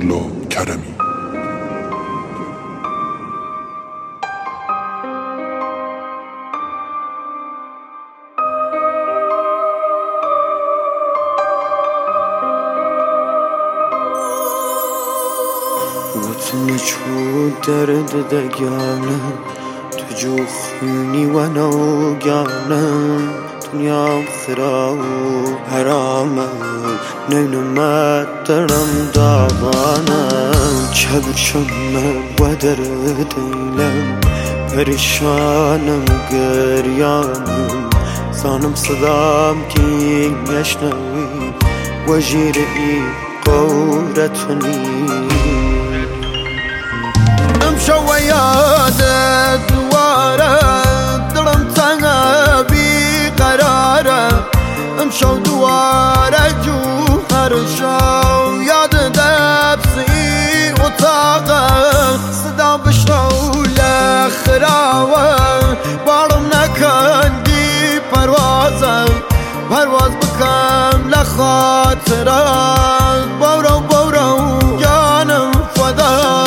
آیتالله کرمی. وطن چو درد دگانم تو جو خونی و نوگانم دنیام خراب و حرامم نینمت درم داغانم چبشم و دردیلم پریشانم گریانم زانم صدام کی نشنوی و جیری قورتنی امشو و یادت دواره دلم تنها بی قراره امشو دواره جوهر شو یاد دبسی اتاقه صدا بشنو لخراوه بارم نکندی پروازه پرواز بکن لخاطرات بورو بورو جانم فدا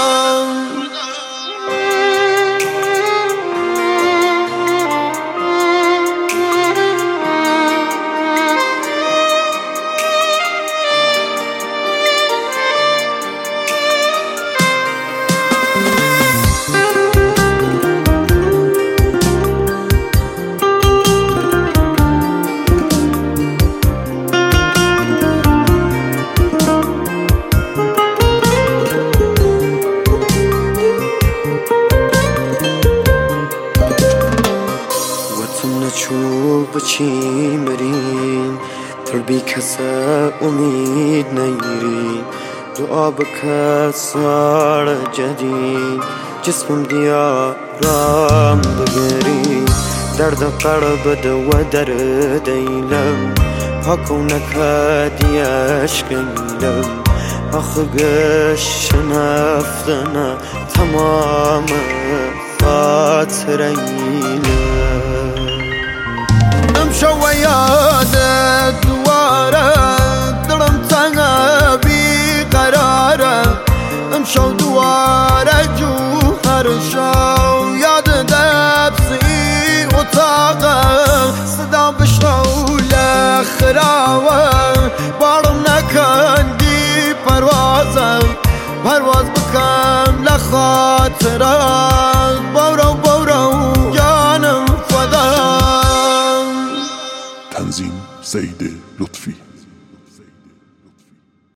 چو بچی مرین تربی کسا امید نیرین دعا بکر سال جدید جسمم دیارم بگری درد قلب دو درد ایلم پاکو نکدی عشقیلم آخه گشت نفتنه تمام خاطر ایلم امشو و یادت دواره دلم تنها بی قراره امشو دواره جوهر شو یاد دبسی اتاقه صدا بشنو لخراوه بارم نکندی پروازه پرواز بکن لخاطرات بورو بورو جانم فدا. تنظیم زید لطفی.